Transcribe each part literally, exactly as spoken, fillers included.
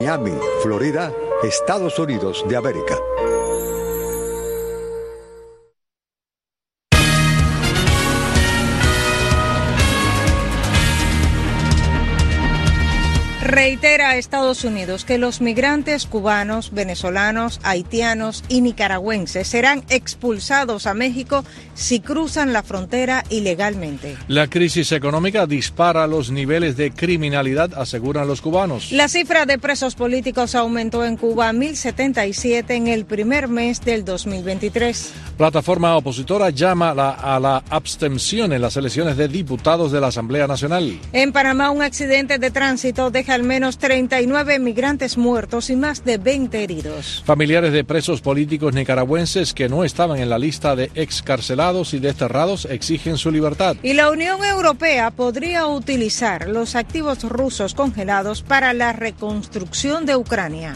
Miami, Florida, Estados Unidos de América. Reitera a Estados Unidos que los migrantes cubanos, venezolanos, haitianos y nicaragüenses serán expulsados a México si cruzan la frontera ilegalmente. La crisis económica dispara los niveles de criminalidad, aseguran los cubanos. La cifra de presos políticos aumentó en Cuba a mil setenta y siete en el primer mes del dos mil veintitrés. Plataforma opositora llama la, a la abstención en las elecciones de diputados de la Asamblea Nacional. En Panamá, un accidente de tránsito deja al menos treinta y nueve migrantes muertos y más de veinte heridos. Familiares de presos políticos nicaragüenses que no estaban en la lista de excarcelados y desterrados exigen su libertad. Y la Unión Europea podría utilizar los activos rusos congelados para la reconstrucción de Ucrania.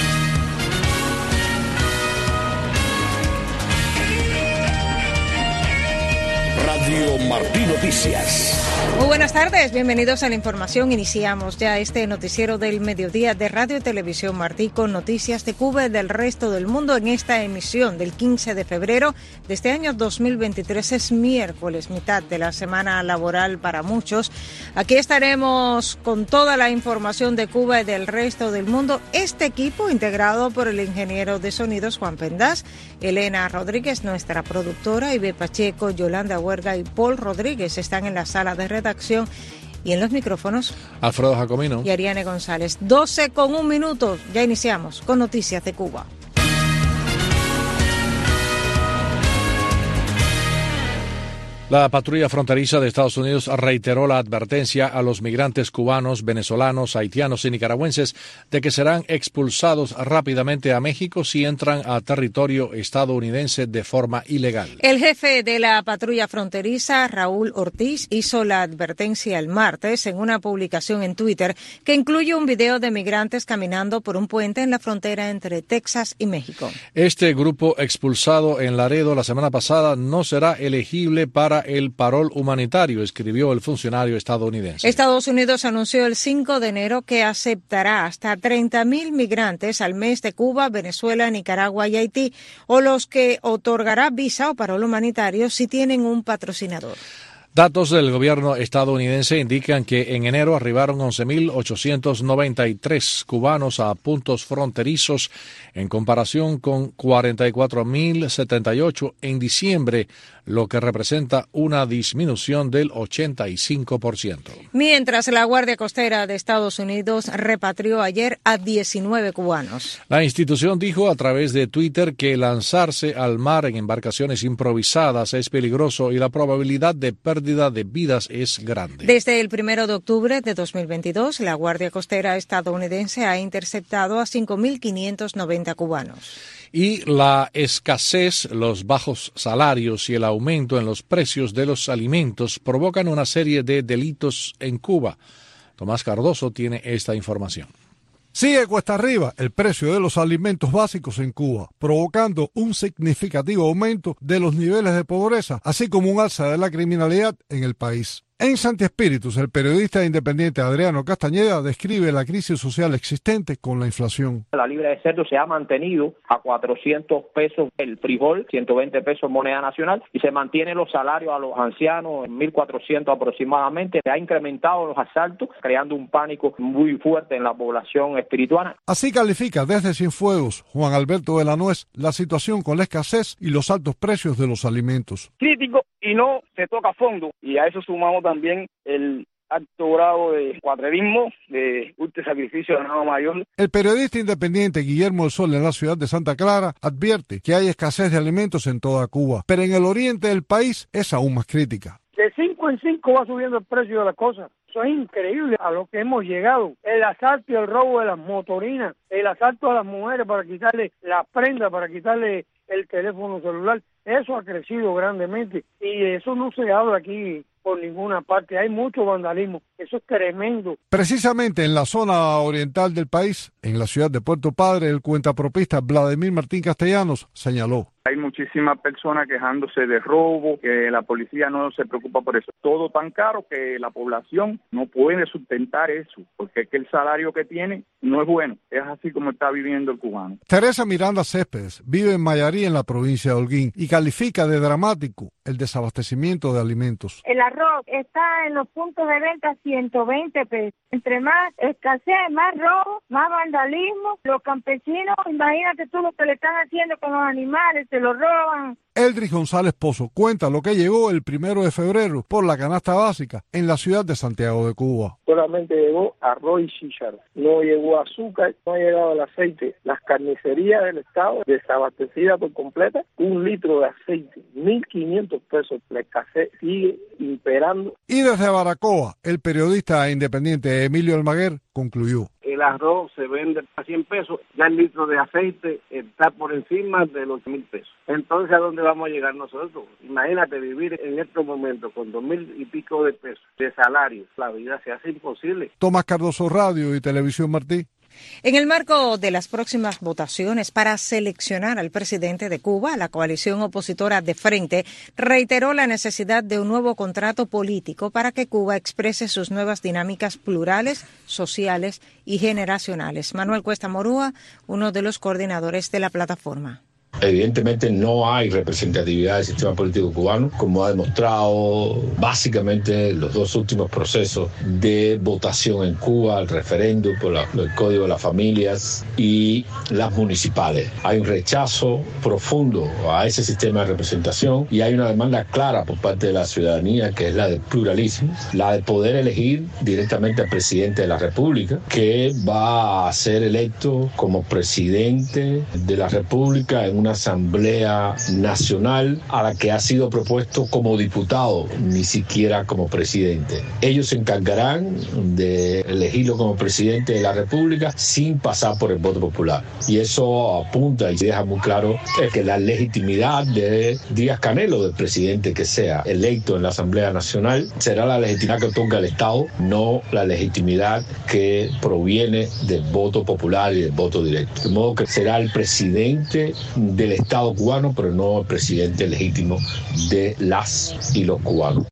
Radio Martí Noticias. Muy buenas tardes, bienvenidos a la información. Iniciamos ya este noticiero del mediodía de Radio y Televisión Martí con noticias de Cuba y del resto del mundo en esta emisión del quince de febrero de este año dos mil veintitrés. Es miércoles, mitad de la semana laboral para muchos. Aquí estaremos con toda la información de Cuba y del resto del mundo. Este equipo integrado por el ingeniero de sonidos Juan Pendás, Elena Rodríguez, nuestra productora, Ibe Pacheco, Yolanda Huerga y Paul Rodríguez están en la sala de redacción y en los micrófonos Alfredo Jacomino y Ariane González. doce con un minuto, ya iniciamos con Noticias de Cuba. La patrulla fronteriza de Estados Unidos reiteró la advertencia a los migrantes cubanos, venezolanos, haitianos y nicaragüenses de que serán expulsados rápidamente a México si entran a territorio estadounidense de forma ilegal. El jefe de la patrulla fronteriza, Raúl Ortiz, hizo la advertencia el martes en una publicación en Twitter que incluye un video de migrantes caminando por un puente en la frontera entre Texas y México. Este grupo expulsado en Laredo la semana pasada no será elegible para el parol humanitario, escribió el funcionario estadounidense. Estados Unidos anunció el cinco de enero que aceptará hasta treinta mil migrantes al mes de Cuba, Venezuela, Nicaragua y Haití, o los que otorgará visa o parol humanitario si tienen un patrocinador. Datos del gobierno estadounidense indican que en enero arribaron once mil ochocientos noventa y tres cubanos a puntos fronterizos en comparación con cuarenta y cuatro mil setenta y ocho en diciembre, lo que representa una disminución del ochenta y cinco por ciento. Mientras la Guardia Costera de Estados Unidos repatrió ayer a diecinueve cubanos. La institución dijo a través de Twitter que lanzarse al mar en embarcaciones improvisadas es peligroso y la probabilidad de pérdida de vidas es grande. Desde el primero de octubre de dos mil veintidós, la Guardia Costera estadounidense ha interceptado a cinco mil quinientos noventa cubanos. Y la escasez, los bajos salarios y el aumento en los precios de los alimentos provocan una serie de delitos en Cuba. Tomás Cardoso tiene esta información. Sigue cuesta arriba el precio de los alimentos básicos en Cuba, provocando un significativo aumento de los niveles de pobreza, así como un alza de la criminalidad en el país. En Santi Espíritus, el periodista independiente Adriano Castañeda describe la crisis social existente con la inflación. La libra de cerdo se ha mantenido a cuatrocientos pesos el frijol, ciento veinte pesos moneda nacional, y se mantienen los salarios a los ancianos en mil cuatrocientos aproximadamente. Se ha incrementado los asaltos, creando un pánico muy fuerte en la población espirituana. Así califica desde Cienfuegos Juan Alberto de la Nuez la situación con la escasez y los altos precios de los alimentos. Crítico y no se toca a fondo, y a eso sumamos también el alto grado de cuatrerismo, de ultra sacrificio de ganado mayor. El periodista independiente Guillermo del Sol en la ciudad de Santa Clara advierte que hay escasez de alimentos en toda Cuba, pero en el oriente del país es aún más crítica. De cinco en cinco va subiendo el precio de las cosas. Eso es increíble a lo que hemos llegado. El asalto y el robo de las motorinas, el asalto a las mujeres para quitarle la prenda, para quitarle el teléfono celular, eso ha crecido grandemente y eso no se habla aquí por ninguna parte. Hay mucho vandalismo, eso es tremendo. Precisamente en la zona oriental del país, en la ciudad de Puerto Padre, el cuentapropista Vladimir Martín Castellanos señaló. Hay muchísimas personas quejándose de robo, que la policía no se preocupa por eso. Todo tan caro que la población no puede sustentar eso, porque es que el salario que tiene no es bueno. Es así como está viviendo el cubano. Teresa Miranda Céspedes vive en Mayarí, en la provincia de Holguín, y califica de dramático el desabastecimiento de alimentos. El arroz está en los puntos de venta ciento veinte pesos. Entre más escasez, más robo, más vandalismo. Los campesinos, imagínate tú lo que le están haciendo con los animales, se los roban. Eldris González Pozo cuenta lo que llegó el primero de febrero por la canasta básica en la ciudad de Santiago de Cuba. Solamente llegó arroz y chícharo, no llegó azúcar, no ha llegado el aceite. Las carnicerías del estado desabastecidas por completa, un litro de aceite, mil quinientos pesos. La escasez sigue imperando. Y desde Baracoa, el periodista independiente Emilio Almaguer concluyó. El arroz se vende a cien pesos, ya el litro de aceite está por encima de los mil pesos. Entonces, ¿a dónde vamos a llegar nosotros? Imagínate vivir en estos momentos con dos mil y pico de pesos de salario. La vida se hace imposible. Tomás Cardoso, Radio y Televisión Martí. En el marco de las próximas votaciones para seleccionar al presidente de Cuba, la coalición opositora de Frente reiteró la necesidad de un nuevo contrato político para que Cuba exprese sus nuevas dinámicas plurales, sociales y generacionales. Manuel Cuesta Morúa, uno de los coordinadores de la plataforma. Evidentemente no hay representatividad del sistema político cubano, como ha demostrado básicamente los dos últimos procesos de votación en Cuba, el referéndum por la, el Código de las Familias y las municipales. Hay un rechazo profundo a ese sistema de representación y hay una demanda clara por parte de la ciudadanía, que es la del pluralismo, la de poder elegir directamente al presidente de la República, que va a ser electo como presidente de la República en una asamblea nacional a la que ha sido propuesto como diputado, ni siquiera como presidente. Ellos se encargarán de elegirlo como presidente de la República sin pasar por el voto popular. Y eso apunta y deja muy claro que la legitimidad de Díaz-Canel, del presidente que sea electo en la Asamblea Nacional, será la legitimidad que otorga el Estado, no la legitimidad que proviene del voto popular y del voto directo. De modo que será el presidente del Estado cubano, pero no el presidente legítimo de las y los cubanos.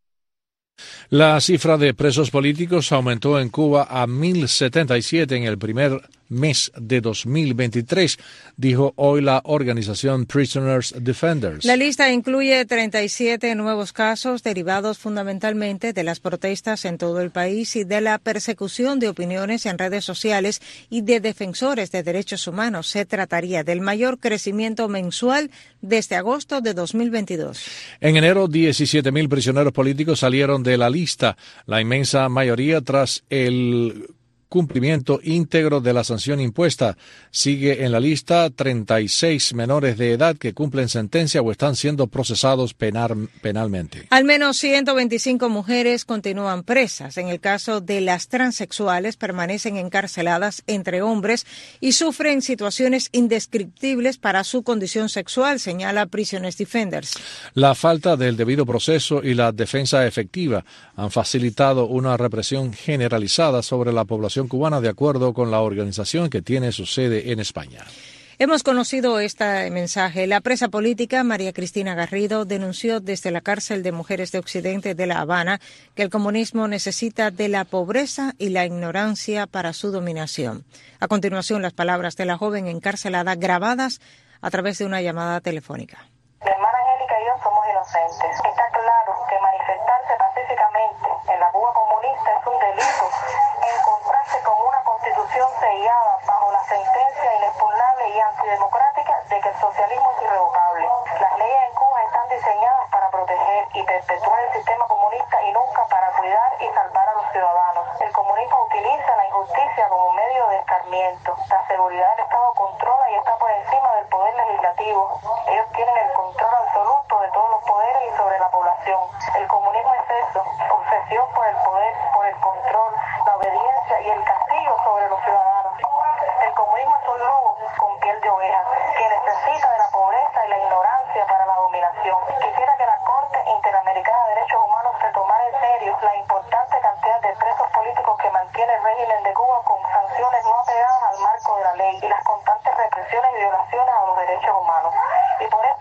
La cifra de presos políticos aumentó en Cuba a mil setenta y siete en el primer mes de dos mil veintitrés, dijo hoy la organización Prisoners Defenders. La lista incluye treinta y siete nuevos casos derivados fundamentalmente de las protestas en todo el país y de la persecución de opiniones en redes sociales y de defensores de derechos humanos. Se trataría del mayor crecimiento mensual desde agosto de dos mil veintidós. En enero, diecisiete mil prisioneros políticos salieron de la lista, la inmensa mayoría tras el cumplimiento íntegro de la sanción impuesta. Sigue en la lista treinta y seis menores de edad que cumplen sentencia o están siendo procesados penal, penalmente. Al menos ciento veinticinco mujeres continúan presas. En el caso de las transexuales, permanecen encarceladas entre hombres y sufren situaciones indescriptibles para su condición sexual, señala Prisoners Defenders. La falta del debido proceso y la defensa efectiva han facilitado una represión generalizada sobre la población cubana, de acuerdo con la organización que tiene su sede en España. Hemos conocido este mensaje. La presa política María Cristina Garrido denunció desde la cárcel de mujeres de Occidente de La Habana que el comunismo necesita de la pobreza y la ignorancia para su dominación. A continuación, las palabras de la joven encarcelada grabadas a través de una llamada telefónica. Mi hermana Angélica y yo somos inocentes. Está claro que manifestarse pacíficamente en la Cuba comunista es un delito. Encontrarse con una constitución sellada bajo la sentencia inexpugnable y antidemocrática de que el socialismo es irrevocable. Las leyes en Cuba están diseñadas para proteger y perpetuar el sistema comunista y nunca para cuidar y salvar a los ciudadanos. El comunismo utiliza la injusticia como medio de escarmiento. La seguridad del Estado controla y está por encima del poder legislativo. Ellos tienen el control absoluto de todos los poderes y sobre la población. El comunismo es eso, obsesión por el poder, por el control, la obediencia y el castigo sobre los ciudadanos. El comunismo es un lobo con piel de oveja que necesita de la pobreza y la ignorancia para la dominación. Quisiera que la Corte Interamericana de Derechos Humanos se tomara en serio la importante cantidad de presos políticos que mantiene el régimen de Cuba con sanciones no apegadas al marco de la ley y las constantes represiones y violaciones a los derechos humanos. Y por esto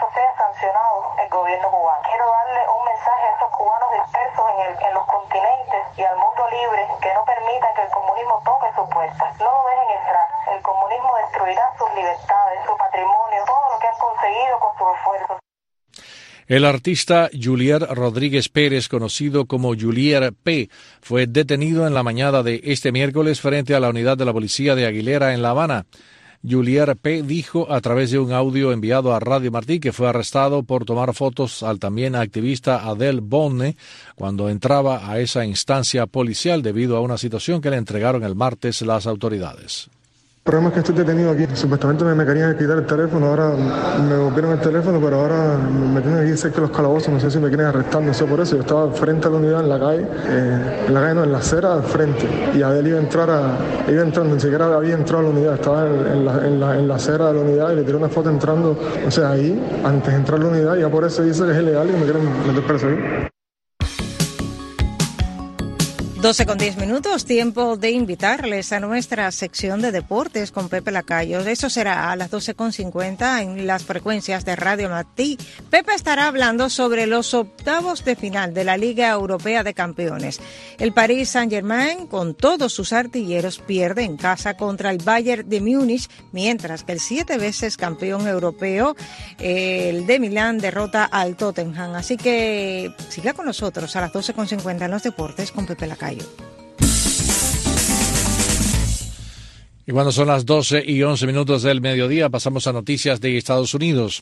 el gobierno cubano. Quiero darle un mensaje a esos cubanos dispersos en, el, en los continentes y al mundo libre que no permitan que el comunismo toque sus puertas. No lo dejen entrar. El comunismo destruirá sus libertades, su patrimonio, todo lo que han conseguido con sus esfuerzos. El artista Julier Rodríguez Pérez, conocido como Julier P., fue detenido en la mañana de este miércoles frente a la unidad de la policía de Aguilera en La Habana. Julier P. dijo a través de un audio enviado a Radio Martí que fue arrestado por tomar fotos al también activista Adel Bonne cuando entraba a esa instancia policial debido a una situación que le entregaron el martes las autoridades. El problema es que estoy detenido aquí. Supuestamente me, me querían quitar el teléfono, ahora me volvieron el teléfono, pero ahora me tienen aquí cerca de los calabozos, no sé si me quieren arrestar, no sé por eso. Yo estaba frente a la unidad en la calle, eh, en la calle no, en la acera al frente, y Adel iba a entrar, a, iba entrando, ni siquiera había entrado a la unidad, estaba en, en, la, en, la, en la acera de la unidad y le tiré una foto entrando, o sea, ahí, antes de entrar a la unidad, y ya por eso dice que es ilegal y me quieren meter preso ahí. doce con diez minutos, tiempo de invitarles a nuestra sección de deportes con Pepe Lacayo. Eso será a las doce con cincuenta en las frecuencias de Radio Martí. Pepe estará hablando sobre los octavos de final de la Liga Europea de Campeones. El Paris Saint-Germain, con todos sus artilleros, pierde en casa contra el Bayern de Múnich, mientras que el siete veces campeón europeo, el de Milán, derrota al Tottenham. Así que siga con nosotros a las doce con cincuenta en los deportes con Pepe Lacayo. Y cuando son las doce y once minutos del mediodía, pasamos a noticias de Estados Unidos.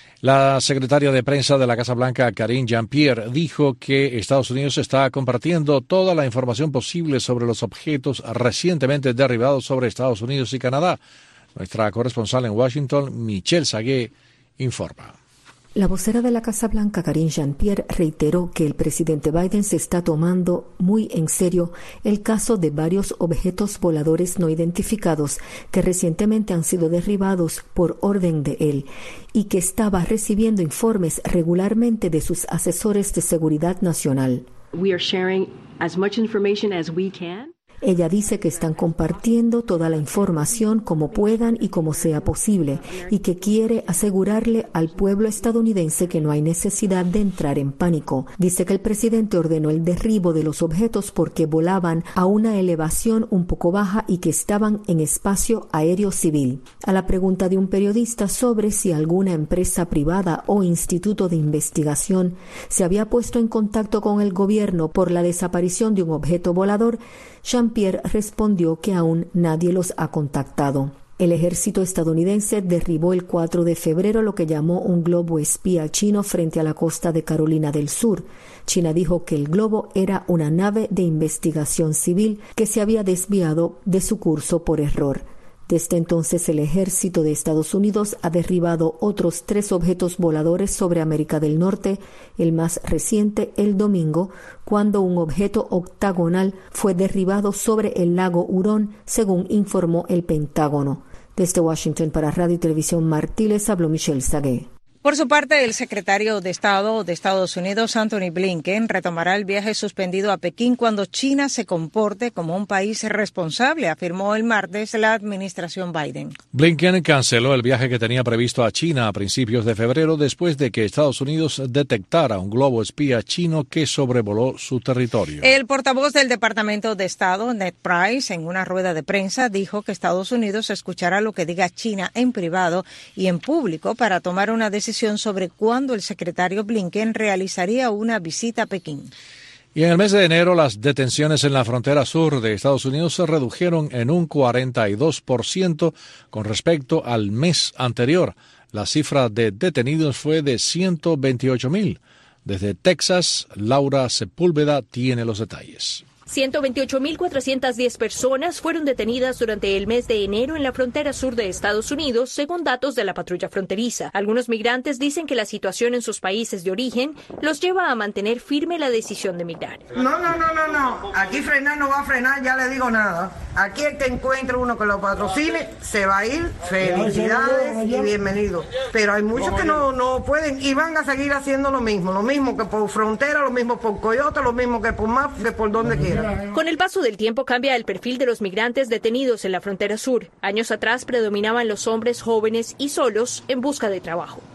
La secretaria de prensa de la Casa Blanca, Karine Jean-Pierre, dijo que Estados Unidos está compartiendo toda la información posible sobre los objetos recientemente derribados sobre Estados Unidos y Canadá. Nuestra corresponsal en Washington, Michelle Sagué, informa. La vocera de la Casa Blanca, Karine Jean-Pierre, reiteró que el presidente Biden se está tomando muy en serio el caso de varios objetos voladores no identificados que recientemente han sido derribados por orden de él y que estaba recibiendo informes regularmente de sus asesores de seguridad nacional. We are sharing as much information as we can. Ella dice que están compartiendo toda la información como puedan y como sea posible y que quiere asegurarle al pueblo estadounidense que no hay necesidad de entrar en pánico. Dice que el presidente ordenó el derribo de los objetos porque volaban a una elevación un poco baja y que estaban en espacio aéreo civil. A la pregunta de un periodista sobre si alguna empresa privada o instituto de investigación se había puesto en contacto con el gobierno por la desaparición de un objeto volador, Jean-Pierre respondió que aún nadie los ha contactado. El ejército estadounidense derribó el cuatro de febrero lo que llamó un globo espía chino frente a la costa de Carolina del Sur. China dijo que el globo era una nave de investigación civil que se había desviado de su curso por error. Desde entonces, el ejército de Estados Unidos ha derribado otros tres objetos voladores sobre América del Norte, el más reciente el domingo, cuando un objeto octagonal fue derribado sobre el lago Hurón, según informó el Pentágono. Desde Washington para Radio y Televisión Martí les habló Michelle Sagué. Por su parte, el secretario de Estado de Estados Unidos, Anthony Blinken, retomará el viaje suspendido a Pekín cuando China se comporte como un país responsable, afirmó el martes la administración Biden. Blinken canceló el viaje que tenía previsto a China a principios de febrero después de que Estados Unidos detectara un globo espía chino que sobrevoló su territorio. El portavoz del Departamento de Estado, Ned Price, en una rueda de prensa, dijo que Estados Unidos escuchará lo que diga China en privado y en público para tomar una decisión sobre cuándo el secretario Blinken realizaría una visita a Pekín. Y en el mes de enero, las detenciones en la frontera sur de Estados Unidos se redujeron en un cuarenta y dos por ciento con respecto al mes anterior. La cifra de detenidos fue de ciento veintiocho mil. Desde Texas, Laura Sepúlveda tiene los detalles. ciento veintiocho mil cuatrocientas diez personas fueron detenidas durante el mes de enero en la frontera sur de Estados Unidos, según datos de la patrulla fronteriza. Algunos migrantes dicen que la situación en sus países de origen los lleva a mantener firme la decisión de migrar. No, no, no, no, no. Aquí frenar no va a frenar, ya le digo nada. Aquí el que encuentre uno que lo patrocine, se va a ir. Felicidades y bienvenido. Pero hay muchos que no, no pueden y van a seguir haciendo lo mismo. Lo mismo que por frontera, lo mismo por Coyote, lo mismo que por Map, que por donde quiera. Con el paso del tiempo cambia el perfil de los migrantes detenidos en la frontera sur. Años atrás predominaban los hombres jóvenes y solos en busca de trabajo.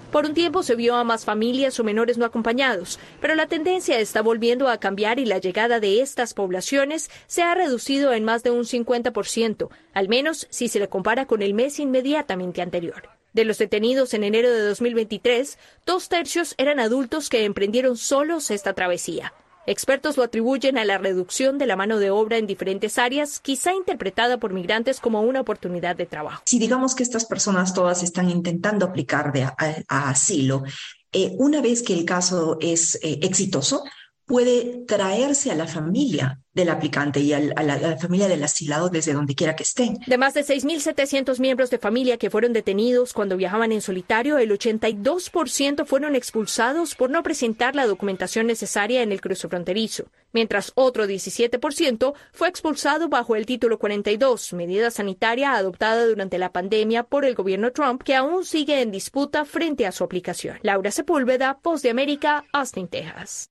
Por un tiempo se vio a más familias o menores no acompañados, pero la tendencia está volviendo a cambiar y la llegada de estas poblaciones se ha reducido en más de un cincuenta por ciento, al menos si se le compara con el mes inmediatamente anterior. De los detenidos en enero de dos mil veintitrés, dos tercios eran adultos que emprendieron solos esta travesía. Expertos lo atribuyen a la reducción de la mano de obra en diferentes áreas, quizá interpretada por migrantes como una oportunidad de trabajo. Si digamos que estas personas todas están intentando aplicar de a, a asilo, eh, una vez que el caso es eh, exitoso, puede traerse a la familia del aplicante y al, a, la, a la familia del asilado desde donde quiera que estén. De más de seis mil setecientos miembros de familia que fueron detenidos cuando viajaban en solitario, el ochenta y dos por ciento fueron expulsados por no presentar la documentación necesaria en el cruce fronterizo, mientras otro diecisiete por ciento fue expulsado bajo el título cuarenta y dos, medida sanitaria adoptada durante la pandemia por el gobierno Trump, que aún sigue en disputa frente a su aplicación. Laura Sepúlveda, Voz de América, Austin, Texas.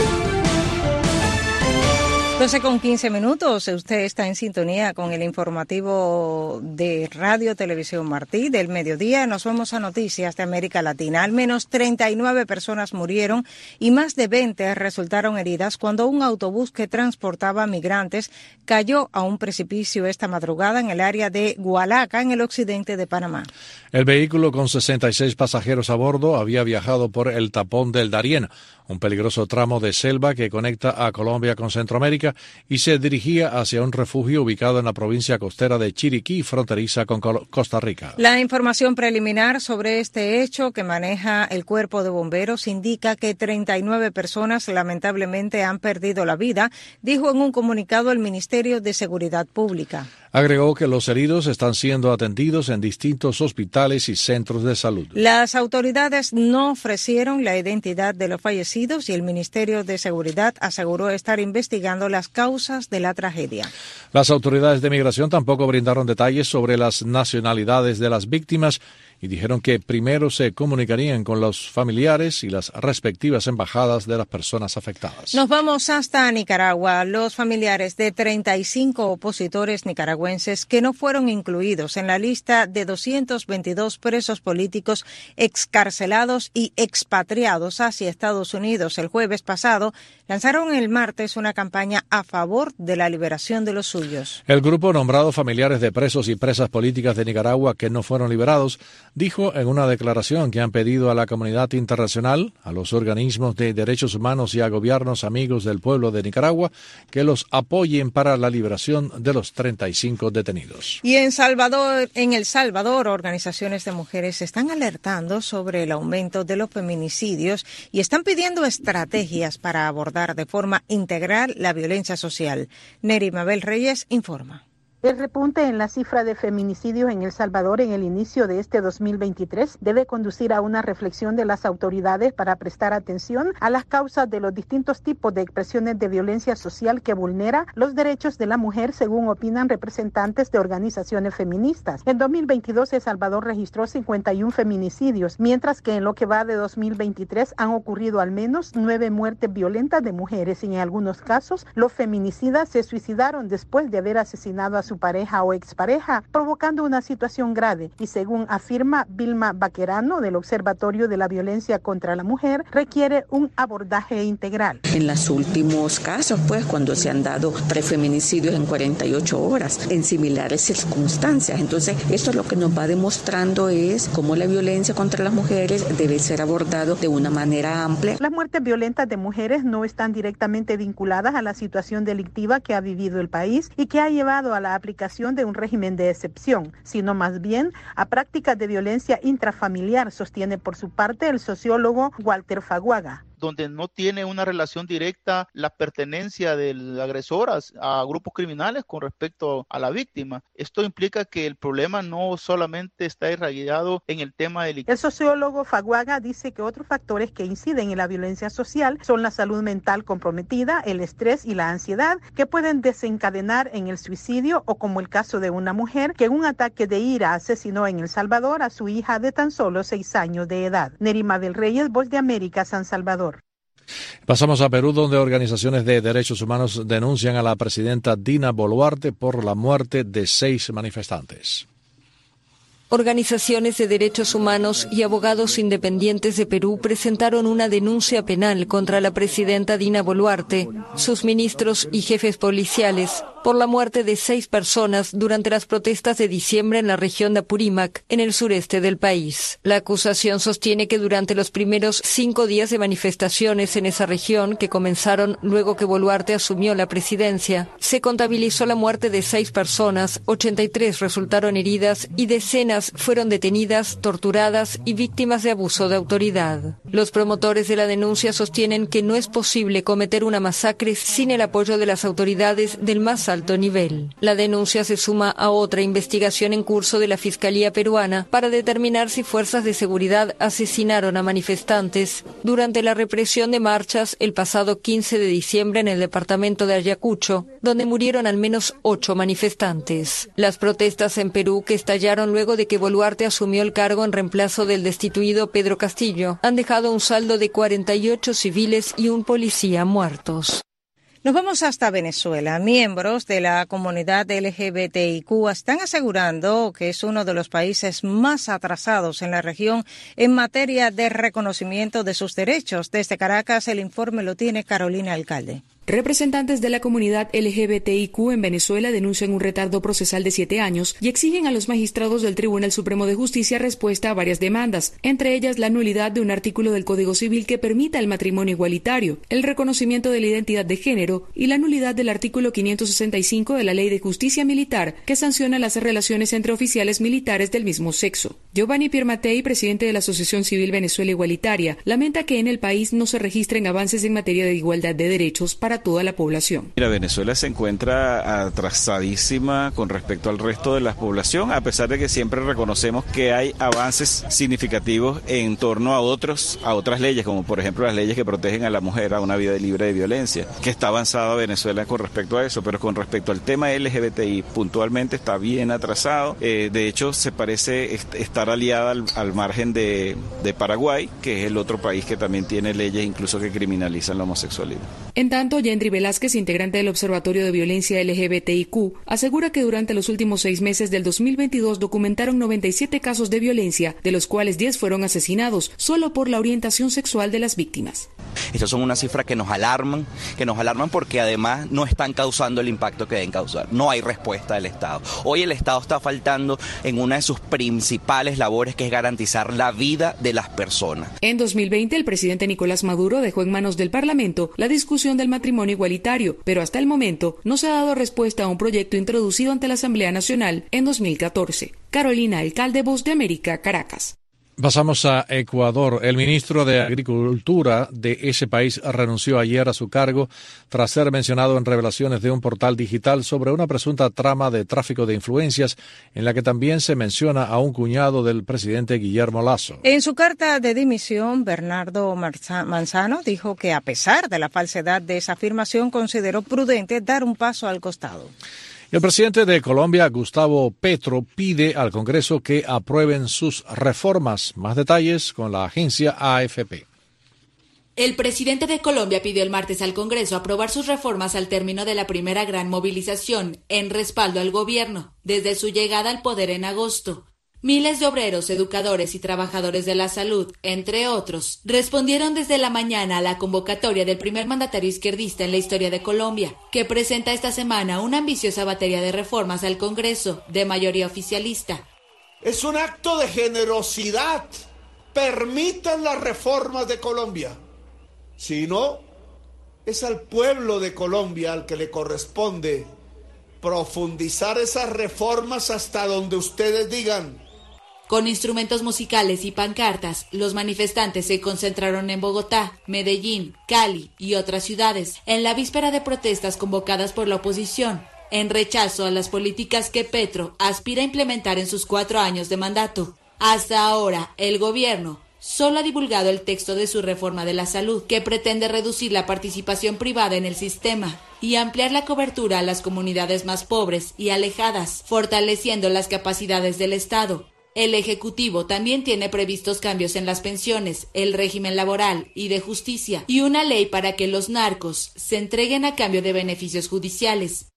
doce con quince minutos, usted está en sintonía con el informativo de Radio Televisión Martí del mediodía. Nos vamos a noticias de América Latina. Al menos treinta y nueve personas murieron y más de veinte resultaron heridas cuando un autobús que transportaba migrantes cayó a un precipicio esta madrugada en el área de Gualaca, en el occidente de Panamá. El vehículo con sesenta y seis pasajeros a bordo había viajado por el tapón del Darién, un peligroso tramo de selva que conecta a Colombia con Centroamérica, y se dirigía hacia un refugio ubicado en la provincia costera de Chiriquí, fronteriza con Costa Rica. La información preliminar sobre este hecho que maneja el Cuerpo de Bomberos indica que treinta y nueve personas lamentablemente han perdido la vida, dijo en un comunicado el Ministerio de Seguridad Pública. Agregó que los heridos están siendo atendidos en distintos hospitales y centros de salud. Las autoridades no ofrecieron la identidad de los fallecidos y el Ministerio de Seguridad aseguró estar investigando las causas de la tragedia. Las autoridades de migración tampoco brindaron detalles sobre las nacionalidades de las víctimas y dijeron que primero se comunicarían con los familiares y las respectivas embajadas de las personas afectadas. Nos vamos hasta Nicaragua. Los familiares de treinta y cinco opositores nicaragüenses que no fueron incluidos en la lista de doscientos veintidós presos políticos excarcelados y expatriados hacia Estados Unidos el jueves pasado lanzaron el martes una campaña a favor de la liberación de los suyos. El grupo nombrado Familiares de Presos y Presas Políticas de Nicaragua que no fueron liberados dijo en una declaración que han pedido a la comunidad internacional, a los organismos de derechos humanos y a gobiernos amigos del pueblo de Nicaragua que los apoyen para la liberación de los treinta y cinco detenidos. Y en Salvador, en El Salvador, organizaciones de mujeres están alertando sobre el aumento de los feminicidios y están pidiendo estrategias para abordar de forma integral la violencia social. Neri Mabel Reyes informa. El repunte en la cifra de feminicidios en El Salvador en el inicio de este dos mil veintitrés debe conducir a una reflexión de las autoridades para prestar atención a las causas de los distintos tipos de expresiones de violencia social que vulnera los derechos de la mujer, según opinan representantes de organizaciones feministas. En dos mil veintidós, El Salvador registró cincuenta y uno feminicidios, mientras que en lo que va de dos mil veintitrés han ocurrido al menos nueve muertes violentas de mujeres y en algunos casos los feminicidas se suicidaron después de haber asesinado a su pareja o expareja, provocando una situación grave y según afirma Vilma Baquerano del Observatorio de la Violencia contra la Mujer, requiere un abordaje integral. En los últimos casos, pues, cuando se han dado tres feminicidios en cuarenta y ocho horas, en similares circunstancias. Entonces, esto lo que nos va demostrando es cómo la violencia contra las mujeres debe ser abordado de una manera amplia. Las muertes violentas de mujeres no están directamente vinculadas a la situación delictiva que ha vivido el país y que ha llevado a la aplicación de un régimen de excepción, sino más bien a prácticas de violencia intrafamiliar, sostiene por su parte el sociólogo Walter Faguaga. Donde no tiene una relación directa la pertenencia del agresor a, a grupos criminales con respecto a la víctima. Esto implica que el problema no solamente está irradiado en el tema del... El sociólogo Faguaga dice que otros factores que inciden en la violencia social son la salud mental comprometida, el estrés y la ansiedad, que pueden desencadenar en el suicidio o como el caso de una mujer que en un ataque de ira asesinó en El Salvador a su hija de tan solo seis años de edad. Nerima del Reyes, Voz de América, San Salvador. Pasamos a Perú, donde organizaciones de derechos humanos denuncian a la presidenta Dina Boluarte por la muerte de seis manifestantes. Organizaciones de derechos humanos y abogados independientes de Perú presentaron una denuncia penal contra la presidenta Dina Boluarte, sus ministros y jefes policiales por la muerte de seis personas durante las protestas de diciembre en la región de Apurímac, en el sureste del país. La acusación sostiene que durante los primeros cinco días de manifestaciones en esa región, que comenzaron luego que Boluarte asumió la presidencia, se contabilizó la muerte de seis personas, ochenta y tres resultaron heridas y decenas fueron detenidas, torturadas y víctimas de abuso de autoridad. Los promotores de la denuncia sostienen que no es posible cometer una masacre sin el apoyo de las autoridades del más alto nivel. La denuncia se suma a otra investigación en curso de la Fiscalía peruana para determinar si fuerzas de seguridad asesinaron a manifestantes durante la represión de marchas el pasado quince de diciembre en el departamento de Ayacucho, donde murieron al menos ocho manifestantes. Las protestas en Perú, que estallaron luego de que Boluarte asumió el cargo en reemplazo del destituido Pedro Castillo, han dejado un saldo de cuarenta y ocho civiles y un policía muertos. Nos vamos hasta Venezuela. Miembros de la comunidad L G B T I Q están asegurando que es uno de los países más atrasados en la región en materia de reconocimiento de sus derechos. Desde Caracas, el informe lo tiene Carolina Alcalde. Representantes de la comunidad L G B T I Q en Venezuela denuncian un retardo procesal de siete años y exigen a los magistrados del Tribunal Supremo de Justicia respuesta a varias demandas, entre ellas la nulidad de un artículo del Código Civil que permita el matrimonio igualitario, el reconocimiento de la identidad de género y la nulidad del artículo quinientos sesenta y cinco de la Ley de Justicia Militar que sanciona las relaciones entre oficiales militares del mismo sexo. Giovanni Piermatei, presidente de la Asociación Civil Venezuela Igualitaria, lamenta que en el país no se registren avances en materia de igualdad de derechos para toda la población. Mira, Venezuela se encuentra atrasadísima con respecto al resto de la población, a pesar de que siempre reconocemos que hay avances significativos en torno a otros, a otras leyes, como por ejemplo las leyes que protegen a la mujer a una vida libre de violencia, que está avanzada Venezuela con respecto a eso, pero con respecto al tema L G B T I puntualmente está bien atrasado. Eh, de hecho, se parece est- estar aliada al, al margen de, de Paraguay, que es el otro país que también tiene leyes incluso que criminalizan la homosexualidad. En tanto, Yendri Velázquez, integrante del Observatorio de Violencia L G B T I Q, asegura que durante los últimos seis meses del dos mil veintidós documentaron noventa y siete casos de violencia, de los cuales diez fueron asesinados, solo por la orientación sexual de las víctimas. Estas son unas cifras que nos alarman, que nos alarman porque además no están causando el impacto que deben causar. No hay respuesta del Estado. Hoy el Estado está faltando en una de sus principales labores, que es garantizar la vida de las personas. En dos mil veinte, el presidente Nicolás Maduro dejó en manos del Parlamento la discusión del matrimonio igualitario, pero hasta el momento no se ha dado respuesta a un proyecto introducido ante la Asamblea Nacional en dos mil catorce. Carolina Alcalde, Voz de América, Caracas. Pasamos a Ecuador. El ministro de Agricultura de ese país renunció ayer a su cargo tras ser mencionado en revelaciones de un portal digital sobre una presunta trama de tráfico de influencias en la que también se menciona a un cuñado del presidente Guillermo Lasso. En su carta de dimisión, Bernardo Manzano dijo que a pesar de la falsedad de esa afirmación, consideró prudente dar un paso al costado. El presidente de Colombia, Gustavo Petro, pide al Congreso que aprueben sus reformas. Más detalles con la agencia A F P. El presidente de Colombia pidió el martes al Congreso aprobar sus reformas al término de la primera gran movilización en respaldo al gobierno, desde su llegada al poder en agosto. Miles de obreros, educadores y trabajadores de la salud, entre otros, respondieron desde la mañana a la convocatoria del primer mandatario izquierdista en la historia de Colombia, que presenta esta semana una ambiciosa batería de reformas al Congreso, de mayoría oficialista. Es un acto de generosidad. Permitan las reformas de Colombia. Si no, es al pueblo de Colombia al que le corresponde profundizar esas reformas hasta donde ustedes digan. Con instrumentos musicales y pancartas, los manifestantes se concentraron en Bogotá, Medellín, Cali y otras ciudades, en la víspera de protestas convocadas por la oposición, en rechazo a las políticas que Petro aspira a implementar en sus cuatro años de mandato. Hasta ahora, el gobierno solo ha divulgado el texto de su reforma de la salud, que pretende reducir la participación privada en el sistema y ampliar la cobertura a las comunidades más pobres y alejadas, fortaleciendo las capacidades del Estado. El Ejecutivo también tiene previstos cambios en las pensiones, el régimen laboral y de justicia, y una ley para que los narcos se entreguen a cambio de beneficios judiciales.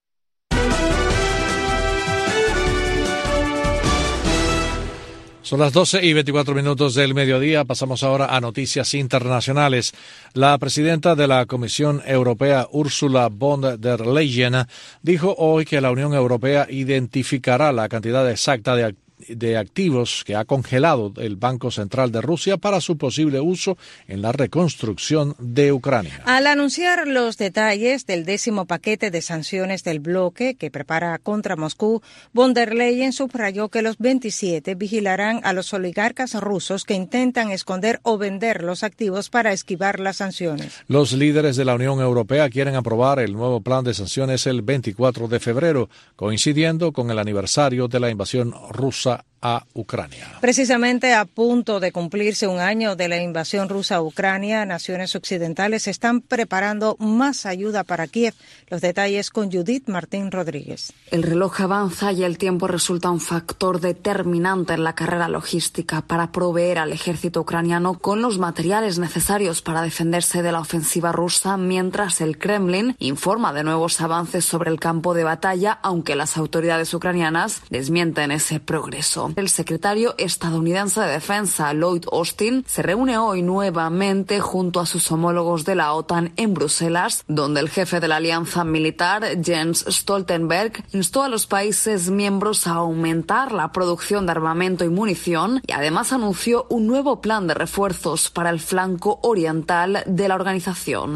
Son las doce y veinticuatro minutos del mediodía. Pasamos ahora a noticias internacionales. La presidenta de la Comisión Europea, Ursula von der Leyen, dijo hoy que la Unión Europea identificará la cantidad exacta de de activos que ha congelado el Banco Central de Rusia para su posible uso en la reconstrucción de Ucrania. Al anunciar los detalles del décimo paquete de sanciones del bloque que prepara contra Moscú, von der Leyen subrayó que los veintisiete vigilarán a los oligarcas rusos que intentan esconder o vender los activos para esquivar las sanciones. Los líderes de la Unión Europea quieren aprobar el nuevo plan de sanciones el veinticuatro de febrero, coincidiendo con el aniversario de la invasión rusa a Ucrania. Precisamente a punto de cumplirse un año de la invasión rusa a Ucrania, naciones occidentales están preparando más ayuda para Kiev. Los detalles con Judith Martín Rodríguez. El reloj avanza y el tiempo resulta un factor determinante en la carrera logística para proveer al ejército ucraniano con los materiales necesarios para defenderse de la ofensiva rusa, mientras el Kremlin informa de nuevos avances sobre el campo de batalla, aunque las autoridades ucranianas desmienten ese progreso. El secretario estadounidense de Defensa, Lloyd Austin, se reúne hoy nuevamente junto a sus homólogos de la OTAN en Bruselas, donde el jefe de la alianza militar, Jens Stoltenberg, instó a los países miembros a aumentar la producción de armamento y munición y además anunció un nuevo plan de refuerzos para el flanco oriental de la organización.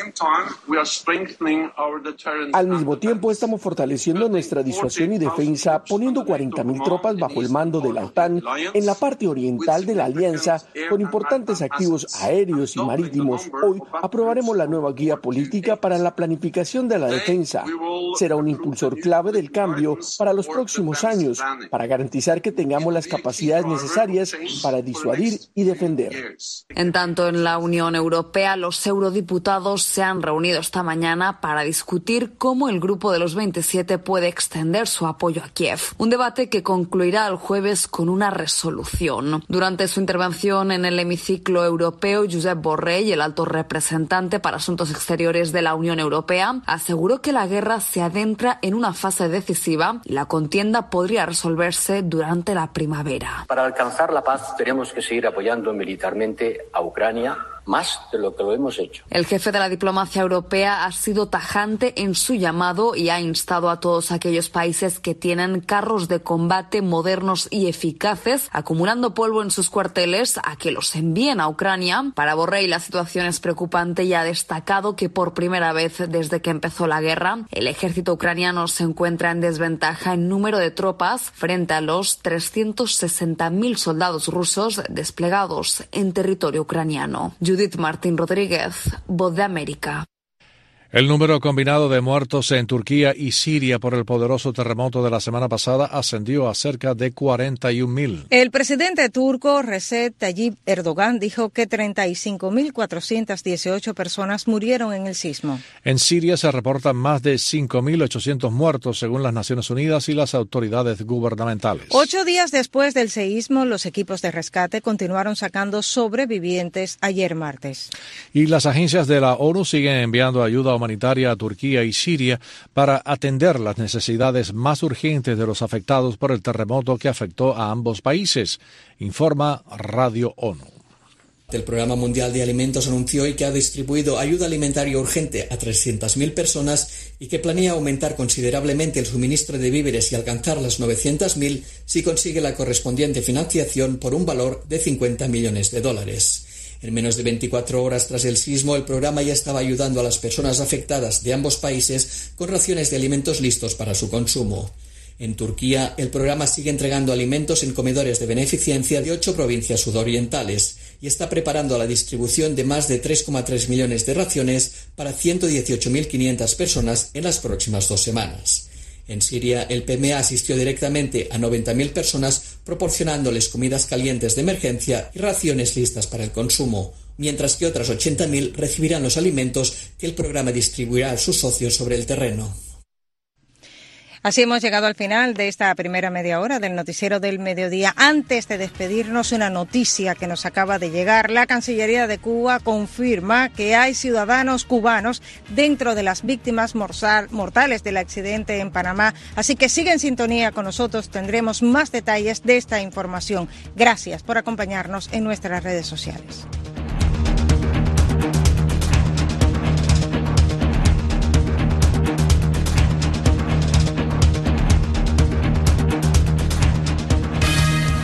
Al mismo tiempo, estamos fortaleciendo nuestra disuasión y defensa, poniendo cuarenta mil tropas bajo el mando de la OTAN en la parte oriental de la alianza con importantes activos aéreos y marítimos. Hoy aprobaremos la nueva guía política para la planificación de la defensa. Será un impulsor clave del cambio para los próximos años, para garantizar que tengamos las capacidades necesarias para disuadir y defender. En tanto, en la Unión Europea, los eurodiputados se han reunido esta mañana para discutir cómo el grupo de los veintisiete puede extender su apoyo a Kiev. Un debate que concluirá el jueves con una resolución. Durante su intervención en el hemiciclo europeo, Josep Borrell, el alto representante para Asuntos Exteriores de la Unión Europea, aseguró que la guerra se adentra en una fase decisiva y la contienda podría resolverse durante la primavera. Para alcanzar la paz tenemos que seguir apoyando militarmente a Ucrania, más de lo que lo hemos hecho. El jefe de la diplomacia europea ha sido tajante en su llamado y ha instado a todos aquellos países que tienen carros de combate modernos y eficaces, acumulando polvo en sus cuarteles, a que los envíen a Ucrania. Para Borrell, la situación es preocupante y ha destacado que por primera vez desde que empezó la guerra, el ejército ucraniano se encuentra en desventaja en número de tropas frente a los trescientos sesenta mil soldados rusos desplegados en territorio ucraniano. Judith Martín Rodríguez, Voz de América. El número combinado de muertos en Turquía y Siria por el poderoso terremoto de la semana pasada ascendió a cerca de cuarenta y un mil. El presidente turco Recep Tayyip Erdogan dijo que treinta y cinco mil cuatrocientas dieciocho personas murieron en el sismo. En Siria se reportan más de cinco mil ochocientos muertos según las Naciones Unidas y las autoridades gubernamentales. Ocho días después del seísmo, los equipos de rescate continuaron sacando sobrevivientes ayer martes. Y las agencias de la ONU siguen enviando ayuda humanitaria a Turquía y Siria para atender las necesidades más urgentes de los afectados por el terremoto que afectó a ambos países, informa Radio ONU. El Programa Mundial de Alimentos anunció hoy que ha distribuido ayuda alimentaria urgente a trescientas mil personas y que planea aumentar considerablemente el suministro de víveres y alcanzar las novecientas mil si consigue la correspondiente financiación por un valor de cincuenta millones de dólares. En menos de veinticuatro horas tras el sismo, el programa ya estaba ayudando a las personas afectadas de ambos países con raciones de alimentos listos para su consumo. En Turquía, el programa sigue entregando alimentos en comedores de beneficencia de ocho provincias sudorientales y está preparando la distribución de más de tres coma tres millones de raciones para ciento dieciocho mil quinientas personas en las próximas dos semanas. En Siria, el P M A asistió directamente a noventa mil personas proporcionándoles comidas calientes de emergencia y raciones listas para el consumo, mientras que otras ochenta mil recibirán los alimentos que el programa distribuirá a sus socios sobre el terreno. Así hemos llegado al final de esta primera media hora del noticiero del mediodía. Antes de despedirnos, una noticia que nos acaba de llegar. La Cancillería de Cuba confirma que hay ciudadanos cubanos dentro de las víctimas mortales del accidente en Panamá. Así que sigue en sintonía con nosotros, tendremos más detalles de esta información. Gracias por acompañarnos en nuestras redes sociales.